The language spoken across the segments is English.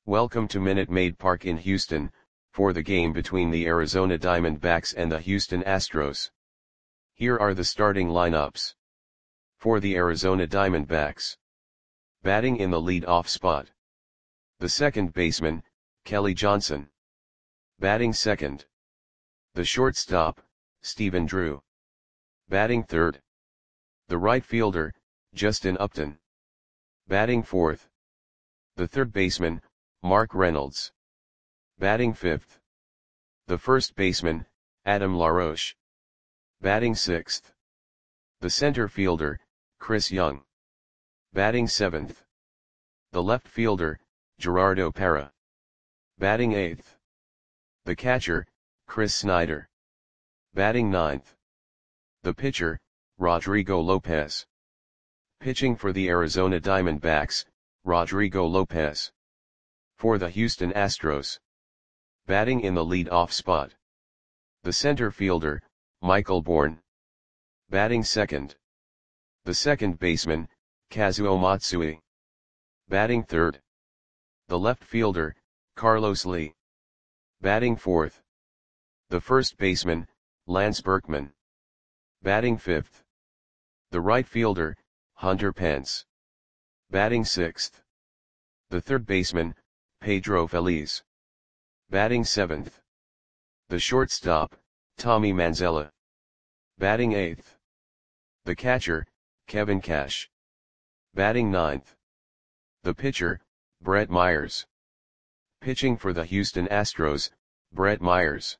Welcome to Minute Maid Park in Houston, for the game between the Arizona Diamondbacks and the Houston Astros. Here are the starting lineups. For the Arizona Diamondbacks. Batting in the lead-off spot. The second baseman, Kelly Johnson. Batting second. The shortstop, Stephen Drew. Batting third. The right fielder, Justin Upton. Batting fourth. The third baseman, Mark Reynolds. Batting fifth. The first baseman, Adam LaRoche. Batting sixth. The center fielder, Chris Young. Batting seventh. The left fielder, Gerardo Parra. Batting eighth. The catcher, Chris Snyder. Batting ninth. The pitcher, Rodrigo Lopez. Pitching for the Arizona Diamondbacks, Rodrigo Lopez. For the Houston Astros. Batting in the lead-off spot. The center fielder, Michael Bourn. Batting second. The second baseman, Kazuo Matsui. Batting third. The left fielder, Carlos Lee. Batting fourth. The first baseman, Lance Berkman. Batting fifth. The right fielder, Hunter Pence. Batting sixth. The third baseman, Pedro Feliz. Batting seventh. The shortstop, Tommy Manzella. Batting eighth. The catcher, Kevin Cash. Batting ninth. The pitcher, Brett Myers. Pitching for the Houston Astros, Brett Myers.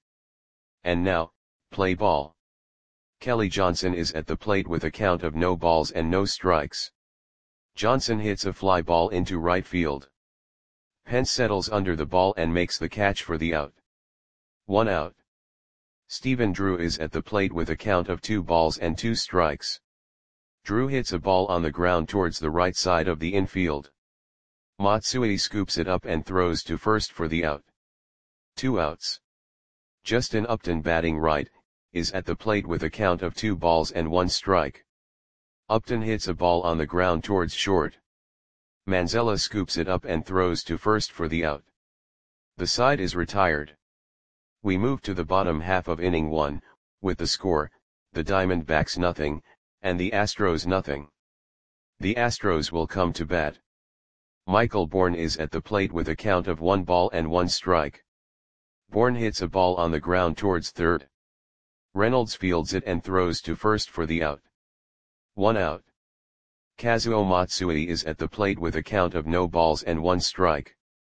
And now, play ball. Kelly Johnson is at the plate with a count of no balls and no strikes. Johnson hits a fly ball into right field. Pence settles under the ball and makes the catch for the out. 1 out. Stephen Drew is at the plate with a count of 2 balls and 2 strikes. Drew hits a ball on the ground towards the right side of the infield. Matsui scoops it up and throws to first for the out. 2 outs. Justin Upton, batting right, is at the plate with a count of 2 balls and 1 strike. Upton hits a ball on the ground towards short. Manzella scoops it up and throws to first for the out. The side is retired. We move to the bottom half of inning 1, with the score, the Diamondbacks 0, and the Astros 0. The Astros will come to bat. Michael Bourn is at the plate with a count of 1 ball and 1 strike. Bourn hits a ball on the ground towards third. Reynolds fields it and throws to first for the out. 1 out. Kazuo Matsui is at the plate with a count of no balls and 1 strike.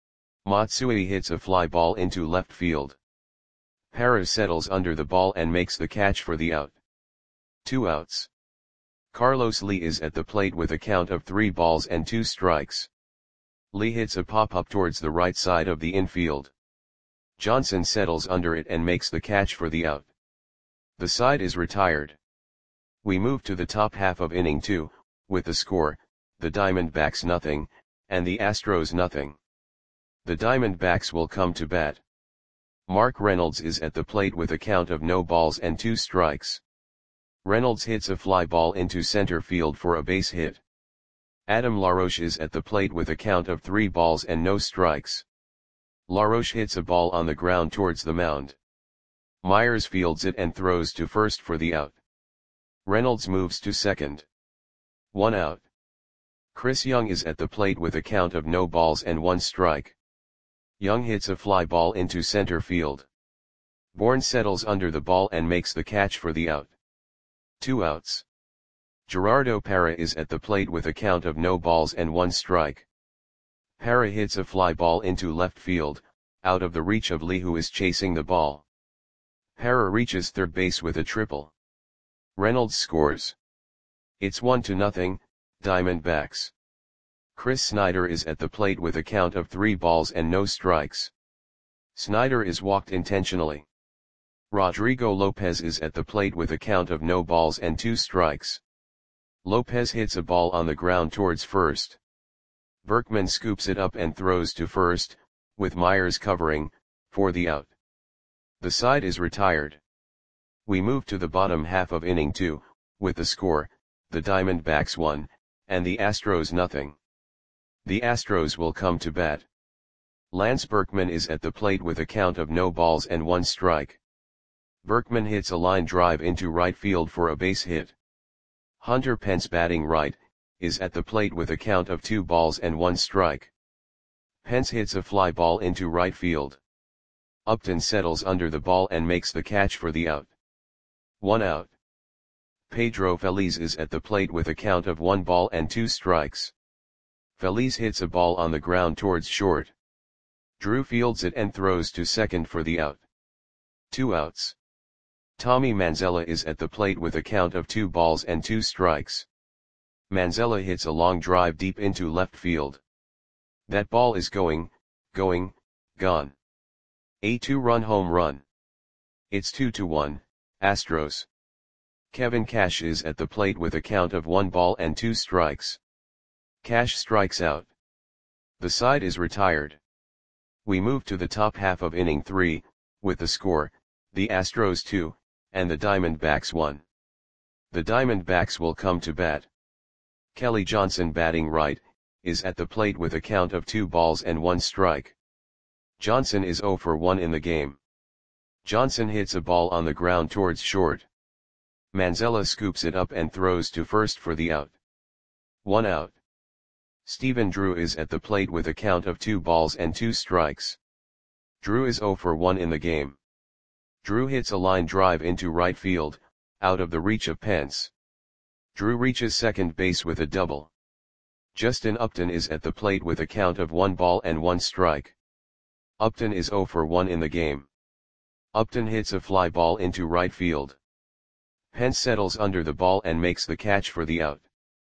Matsui hits a fly ball into left field. Parra settles under the ball and makes the catch for the out. 2 outs. Carlos Lee is at the plate with a count of 3 balls and 2 strikes. Lee hits a pop-up towards the right side of the infield. Johnson settles under it and makes the catch for the out. The side is retired. We move to the top half of inning 2, with the score, the Diamondbacks 0, and the Astros 0. The Diamondbacks will come to bat. Mark Reynolds is at the plate with a count of no balls and 2 strikes. Reynolds hits a fly ball into center field for a base hit. Adam LaRoche is at the plate with a count of 3 balls and no strikes. LaRoche hits a ball on the ground towards the mound. Myers fields it and throws to first for the out. Reynolds moves to second. 1 out. Chris Young is at the plate with a count of no balls and 1 strike. Young hits a fly ball into center field. Bourn settles under the ball and makes the catch for the out. 2 outs. Gerardo Parra is at the plate with a count of no balls and 1 strike. Parra hits a fly ball into left field, out of the reach of Lee, who is chasing the ball. Parra reaches third base with a triple. Reynolds scores. It's 1-0, Diamondbacks. Chris Snyder is at the plate with a count of 3 balls and no strikes. Snyder is walked intentionally. Rodrigo Lopez is at the plate with a count of no balls and 2 strikes. Lopez hits a ball on the ground towards first. Berkman scoops it up and throws to first, with Myers covering, for the out. The side is retired. We move to the bottom half of inning 2, with the score, the Diamondbacks 1, and the Astros 0. The Astros will come to bat. Lance Berkman is at the plate with a count of no balls and 1 strike. Berkman hits a line drive into right field for a base hit. Hunter Pence, batting right, is at the plate with a count of 2 balls and 1 strike. Pence hits a fly ball into right field. Upton settles under the ball and makes the catch for the out. 1 out. Pedro Feliz is at the plate with a count of 1 ball and 2 strikes. Feliz hits a ball on the ground towards short. Drew fields it and throws to second for the out. 2 outs. Tommy Manzella is at the plate with a count of 2 balls and 2 strikes. Manzella hits a long drive deep into left field. That ball is gone. A 2-run home run. It's 2-1, Astros. Kevin Cash is at the plate with a count of 1 ball and 2 strikes. Cash strikes out. The side is retired. We move to the top half of inning 3, with the score, the Astros 2, and the Diamondbacks 1. The Diamondbacks will come to bat. Kelly Johnson, batting right, is at the plate with a count of 2 balls and 1 strike. Johnson is 0 for 1 in the game. Johnson hits a ball on the ground towards short. Manzella scoops it up and throws to first for the out. 1 out. Stephen Drew is at the plate with a count of 2 balls and 2 strikes. Drew is 0 for 1 in the game. Drew hits a line drive into right field, out of the reach of Pence. Drew reaches second base with a double. Justin Upton is at the plate with a count of 1 ball and 1 strike. Upton is 0 for 1 in the game. Upton hits a fly ball into right field. Pence settles under the ball and makes the catch for the out.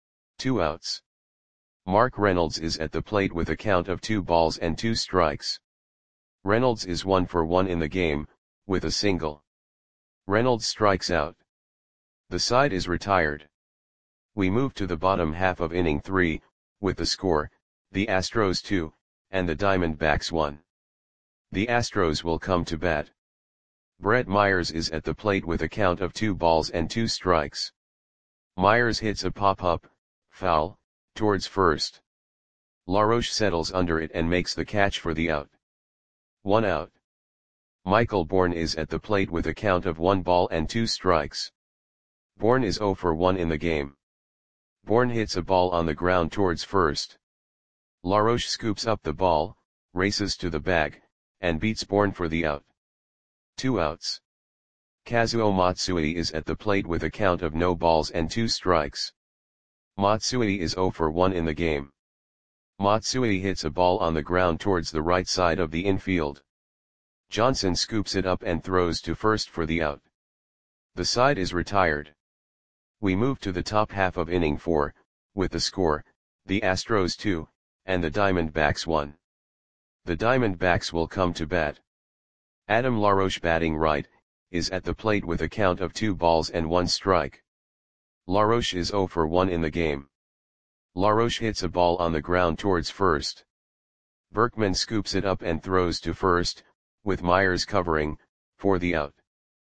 2 outs. Mark Reynolds is at the plate with a count of 2 balls and 2 strikes. Reynolds is 1 for 1 in the game, with a single. Reynolds strikes out. The side is retired. We move to the bottom half of inning 3, with the score, the Astros 2, and the Diamondbacks 1. The Astros will come to bat. Brett Myers is at the plate with a count of 2 balls and 2 strikes. Myers hits a pop-up, foul, towards first. LaRoche settles under it and makes the catch for the out. 1 out. Michael Bourne is at the plate with a count of 1 ball and 2 strikes. Bourne is 0 for 1 in the game. Bourne hits a ball on the ground towards first. LaRoche scoops up the ball, races to the bag, and beats Bourne for the out. 2 outs. Kazuo Matsui is at the plate with a count of no balls and 2 strikes. Matsui is 0 for 1 in the game. Matsui hits a ball on the ground towards the right side of the infield. Johnson scoops it up and throws to first for the out. The side is retired. We move to the top half of inning 4, with the score, the Astros 2, and the Diamondbacks 1. The Diamondbacks will come to bat. Adam LaRoche, batting right, is at the plate with a count of 2 balls and 1 strike. LaRoche is 0 for 1 in the game. LaRoche hits a ball on the ground towards first. Berkman scoops it up and throws to first, with Myers covering, for the out.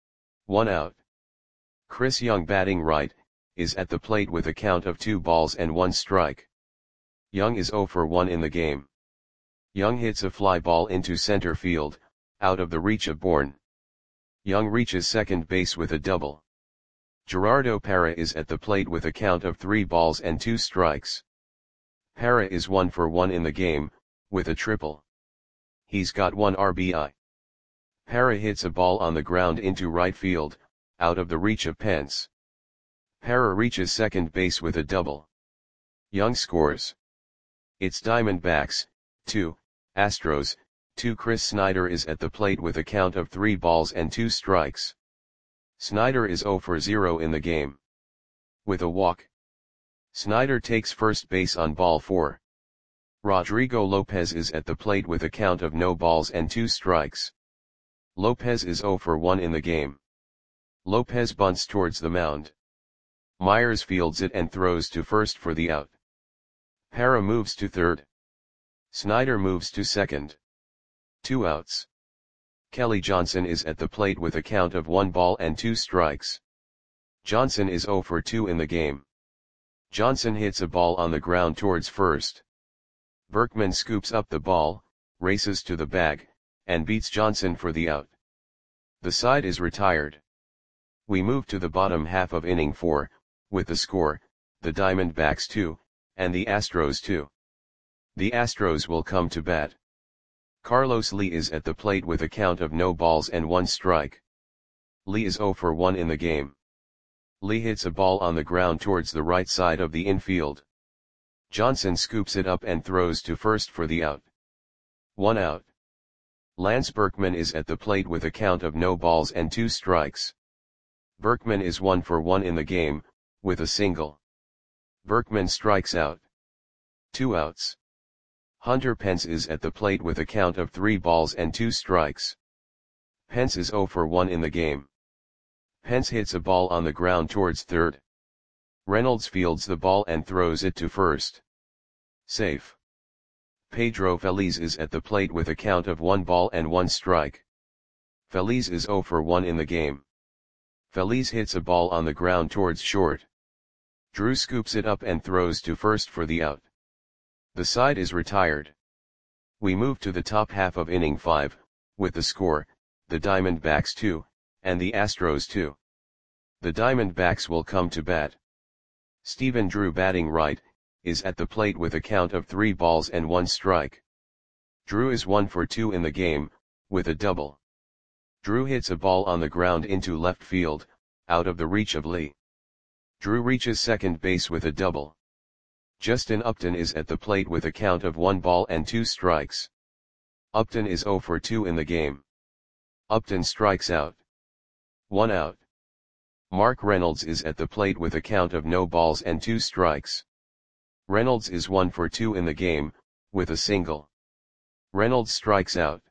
1 out. Chris Young, batting right, is at the plate with a count of 2 balls and 1 strike. Young is 0 for 1 in the game. Young hits a fly ball into center field, out of the reach of Bourne. Young reaches second base with a double. Gerardo Parra is at the plate with a count of 3 balls and 2 strikes. Parra is 1 for 1 in the game, with a triple. He's got 1 RBI. Parra hits a ball on the ground into right field, out of the reach of Pence. Parra reaches second base with a double. Young scores. It's Diamondbacks, 2, Astros, 2. Chris Snyder is at the plate with a count of 3 balls and 2 strikes. Snyder is 0 for 0 in the game. With a walk. Snyder takes first base on ball 4. Rodrigo Lopez is at the plate with a count of no balls and 2 strikes. Lopez is 0 for 1 in the game. Lopez bunts towards the mound. Myers fields it and throws to first for the out. Parra moves to third. Snyder moves to second. 2 outs. Kelly Johnson is at the plate with a count of 1 ball and 2 strikes. Johnson is 0 for 2 in the game. Johnson hits a ball on the ground towards first. Berkman scoops up the ball, races to the bag, and beats Johnson for the out. The side is retired. We move to the bottom half of inning 4, with the score, the Diamondbacks 2, and the Astros 2. The Astros will come to bat. Carlos Lee is at the plate with a count of no balls and 1 strike. Lee is 0 for 1 in the game. Lee hits a ball on the ground towards the right side of the infield. Johnson scoops it up and throws to first for the out. 1 out. Lance Berkman is at the plate with a count of no balls and 2 strikes. Berkman is 1 for 1 in the game, with a single. Berkman strikes out. 2 outs. Hunter Pence is at the plate with a count of 3 balls and 2 strikes. Pence is 0 for 1 in the game. Pence hits a ball on the ground towards third. Reynolds fields the ball and throws it to first. Safe. Pedro Feliz is at the plate with a count of 1 ball and 1 strike. Feliz is 0 for 1 in the game. Feliz hits a ball on the ground towards short. Drew scoops it up and throws to first for the out. The side is retired. We move to the top half of inning 5, with the score, the Diamondbacks 2, and the Astros 2. The Diamondbacks will come to bat. Stephen Drew, batting right, is at the plate with a count of 3 balls and 1 strike. Drew is 1 for 2 in the game, with a double. Drew hits a ball on the ground into left field, out of the reach of Lee. Drew reaches second base with a double. Justin Upton is at the plate with a count of 1 ball and 2 strikes. Upton is 0 for 2 in the game. Upton strikes out. 1 out. Mark Reynolds is at the plate with a count of no balls and 2 strikes. Reynolds is 1 for 2 in the game, with a single. Reynolds strikes out.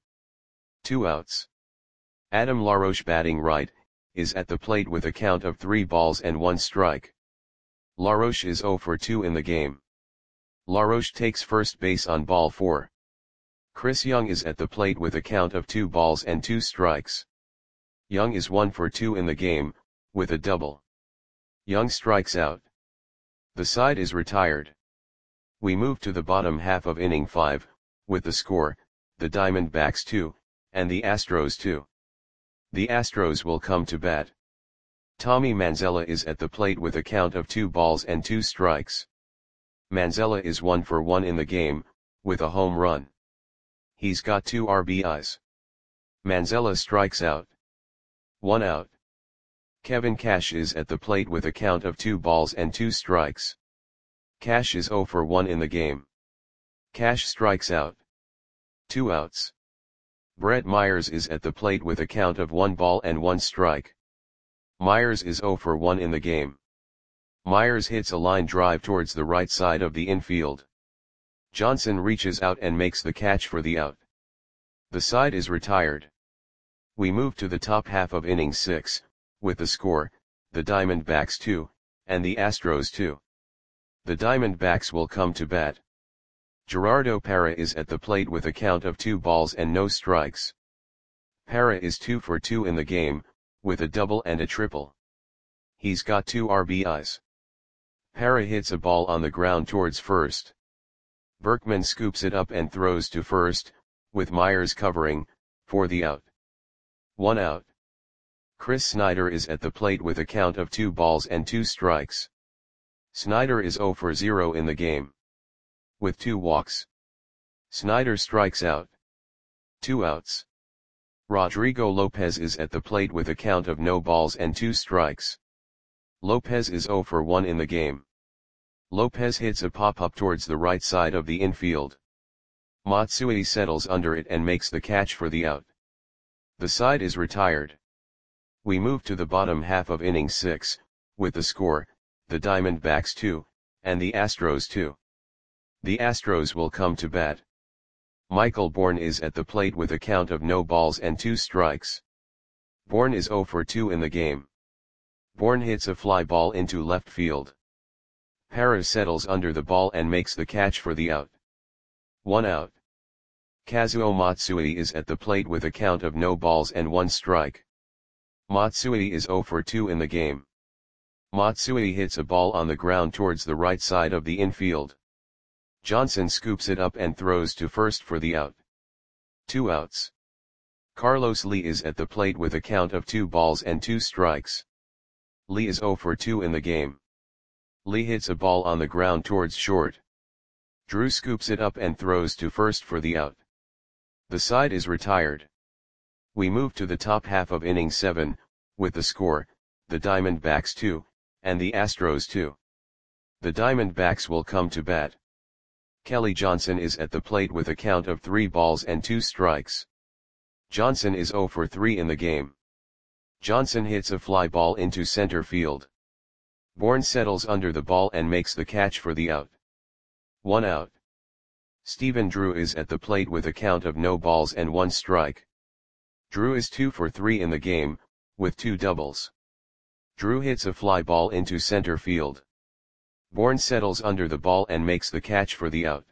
2 outs. Adam LaRoche, batting right, is at the plate with a count of 3 balls and 1 strike. LaRoche is 0 for 2 in the game. LaRoche takes first base on ball 4. Chris Young is at the plate with a count of 2 balls and 2 strikes. Young is 1 for 2 in the game, with a double. Young strikes out. The side is retired. We move to the bottom half of inning 5, with the score, the Diamondbacks 2, and the Astros 2. The Astros will come to bat. Tommy Manzella is at the plate with a count of 2 balls and 2 strikes. Manzella is 1 for 1 in the game, with a home run. He's got 2 RBIs. Manzella strikes out. 1 out. Kevin Cash is at the plate with a count of 2 balls and 2 strikes. Cash is 0 for 1 in the game. Cash strikes out. 2 outs. Brett Myers is at the plate with a count of 1 ball and 1 strike. Myers is 0 for 1 in the game. Myers hits a line drive towards the right side of the infield. Johnson reaches out and makes the catch for the out. The side is retired. We move to the top half of inning 6, with the score, the Diamondbacks 2, and the Astros 2. The Diamondbacks will come to bat. Gerardo Parra is at the plate with a count of 2 balls and no strikes. Parra is 2 for 2 in the game, with a double and a triple. He's got 2 RBIs. Parra hits a ball on the ground towards first. Berkman scoops it up and throws to first, with Myers covering, for the out. 1 out. Chris Snyder is at the plate with a count of 2 balls and 2 strikes. Snyder is 0 for 0 in the game. With 2 walks. Snyder strikes out. 2 outs. Rodrigo Lopez is at the plate with a count of no balls and 2 strikes. Lopez is 0 for 1 in the game. Lopez hits a pop-up towards the right side of the infield. Matsui settles under it and makes the catch for the out. The side is retired. We move to the bottom half of inning 6, with the score, the Diamondbacks 2, and the Astros 2. The Astros will come to bat. Michael Bourne is at the plate with a count of no balls and 2 strikes. Bourne is 0 for 2 in the game. Bourne hits a fly ball into left field. Parra settles under the ball and makes the catch for the out. 1 out. Kazuo Matsui is at the plate with a count of no balls and 1 strike. Matsui is 0 for 2 in the game. Matsui hits a ball on the ground towards the right side of the infield. Johnson scoops it up and throws to first for the out. 2 outs. Carlos Lee is at the plate with a count of 2 balls and 2 strikes. Lee is 0 for 2 in the game. Lee hits a ball on the ground towards short. Drew scoops it up and throws to first for the out. The side is retired. We move to the top half of inning 7, with the score, the Diamondbacks 2, and the Astros 2. The Diamondbacks will come to bat. Kelly Johnson is at the plate with a count of 3 balls and 2 strikes. Johnson is 0 for 3 in the game. Johnson hits a fly ball into center field. Bourne settles under the ball and makes the catch for the out. 1 out. Stephen Drew is at the plate with a count of no balls and 1 strike. Drew is 2 for 3 in the game, with 2 doubles. Drew hits a fly ball into center field. Bourne settles under the ball and makes the catch for the out.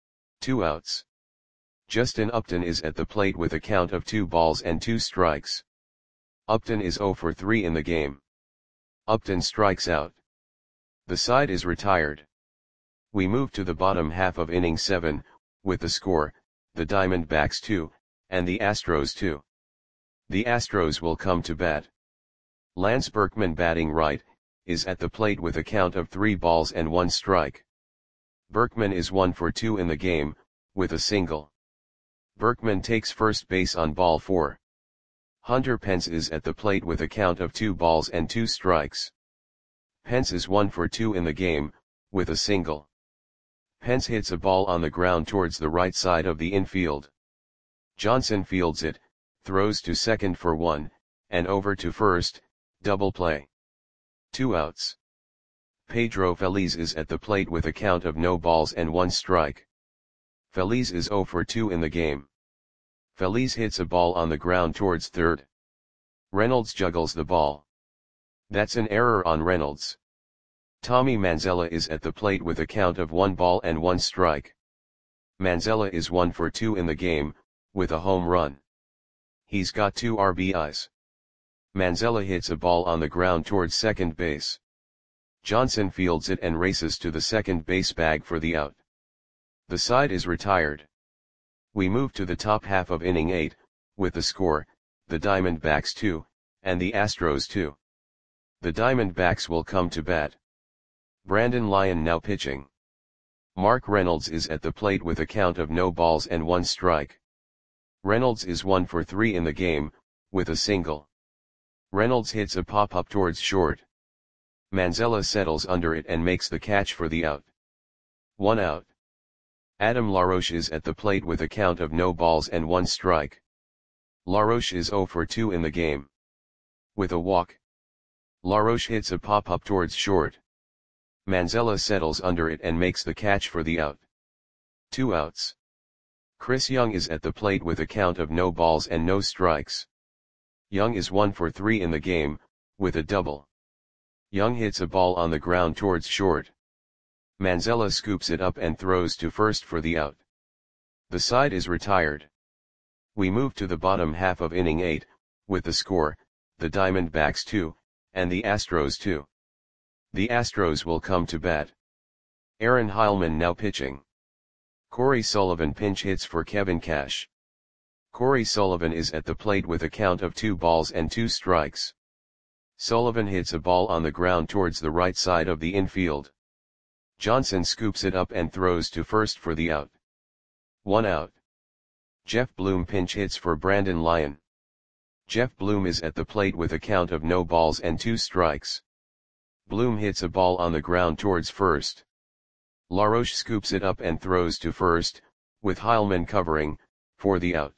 2 outs. Justin Upton is at the plate with a count of 2 balls and 2 strikes. Upton is 0 for 3 in the game. Upton strikes out. The side is retired. We move to the bottom half of inning 7, with the score, the Diamondbacks 2, and the Astros 2. The Astros will come to bat. Lance Berkman, batting right, is at the plate with a count of 3 balls and 1 strike. Berkman is 1 for 2 in the game, with a single. Berkman takes first base on ball 4. Hunter Pence is at the plate with a count of 2 balls and 2 strikes. Pence is 1 for 2 in the game, with a single. Pence hits a ball on the ground towards the right side of the infield. Johnson fields it, throws to second for 1, and over to first, double play. 2 outs. Pedro Feliz is at the plate with a count of no balls and 1 strike. Feliz is 0 for 2 in the game. Feliz hits a ball on the ground towards third. Reynolds juggles the ball. That's an error on Reynolds. Tommy Manzella is at the plate with a count of 1 ball and 1 strike. Manzella is 1 for 2 in the game, with a home run. He's got 2 RBIs. Manzella hits a ball on the ground towards second base. Johnson fields it and races to the second base bag for the out. The side is retired. We move to the top half of inning 8, with the score, the Diamondbacks 2, and the Astros 2. The Diamondbacks will come to bat. Brandon Lyon now pitching. Mark Reynolds is at the plate with a count of no balls and 1 strike. Reynolds is 1 for 3 in the game, with a single. Reynolds hits a pop-up towards short. Manzella settles under it and makes the catch for the out. 1 out. Adam LaRoche is at the plate with a count of no balls and 1 strike. LaRoche is 0 for 2 in the game. With a walk. LaRoche hits a pop-up towards short. Manzella settles under it and makes the catch for the out. 2 outs. Chris Young is at the plate with a count of no balls and no strikes. Young is 1 for 3 in the game, with a double. Young hits a ball on the ground towards short. Manzella scoops it up and throws to first for the out. The side is retired. We move to the bottom half of inning 8, with the score, the Diamondbacks 2, and the Astros 2. The Astros will come to bat. Aaron Heilman now pitching. Corey Sullivan pinch hits for Kevin Cash. Corey Sullivan is at the plate with a count of 2 balls and 2 strikes. Sullivan hits a ball on the ground towards the right side of the infield. Johnson scoops it up and throws to first for the out. 1 out. Jeff Bloom pinch hits for Brandon Lyon. Jeff Bloom is at the plate with a count of no balls and 2 strikes. Bloom hits a ball on the ground towards first. LaRoche scoops it up and throws to first, with Heilman covering, for the out.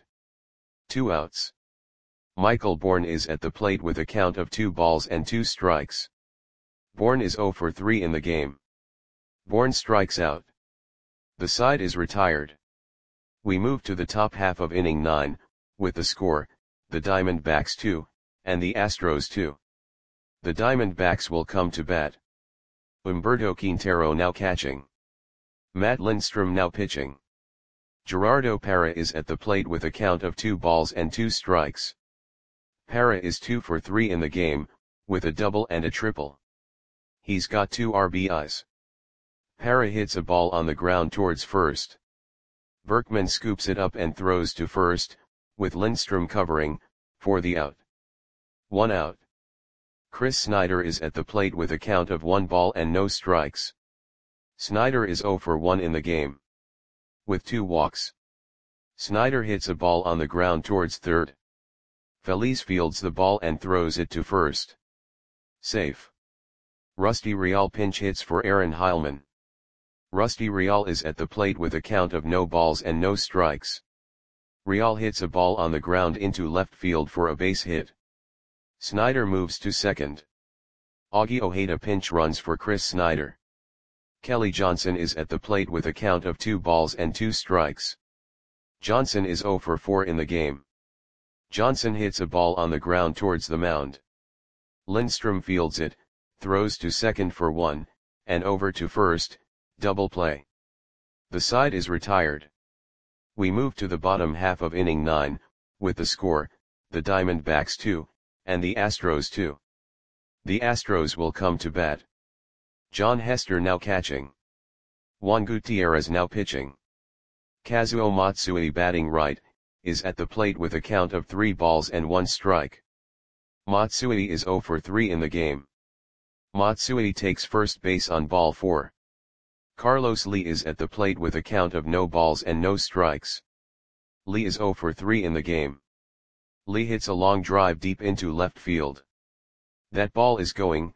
2 outs. Michael Bourne is at the plate with a count of 2 balls and 2 strikes. Bourne is 0 for 3 in the game. Bourne strikes out. The side is retired. We move to the top half of inning 9, with the score, the Diamondbacks 2, and the Astros 2. The Diamondbacks will come to bat. Humberto Quintero now catching. Matt Lindstrom now pitching. Gerardo Parra is at the plate with a count of 2 balls and 2 strikes. Parra is 2 for 3 in the game, with a double and a triple. He's got 2 RBIs. Parra hits a ball on the ground towards first. Berkman scoops it up and throws to first, with Lindstrom covering, for the out. 1 out. Chris Snyder is at the plate with a count of 1 ball and no strikes. Snyder is 0 for 1 in the game. With 2 walks. Snyder hits a ball on the ground towards third. Feliz fields the ball and throws it to first. Safe. Rusty Real pinch hits for Aaron Heilman. Rusty Real is at the plate with a count of no balls and no strikes. Real hits a ball on the ground into left field for a base hit. Snyder moves to second. Augie Ojeda pinch runs for Chris Snyder. Kelly Johnson is at the plate with a count of 2 balls and 2 strikes. Johnson is 0 for 4 in the game. Johnson hits a ball on the ground towards the mound. Lindstrom fields it, throws to second for 1, and over to first, double play. The side is retired. We move to the bottom half of inning 9, with the score, the Diamondbacks 2, and the Astros 2. The Astros will come to bat. John Hester now catching. Juan Gutierrez now pitching. Kazuo Matsui batting right, is at the plate with a count of 3 balls and 1 strike. Matsui is 0 for 3 in the game. Matsui takes first base on ball 4. Carlos Lee is at the plate with a count of no balls and no strikes. Lee is 0 for 3 in the game. Lee hits a long drive deep into left field. That ball is gone.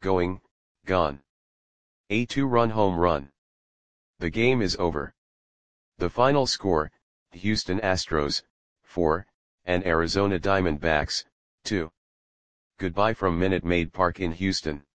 A 2-run home run. The game is over. The final score, Houston Astros, 4, and Arizona Diamondbacks, 2. Goodbye from Minute Maid Park in Houston.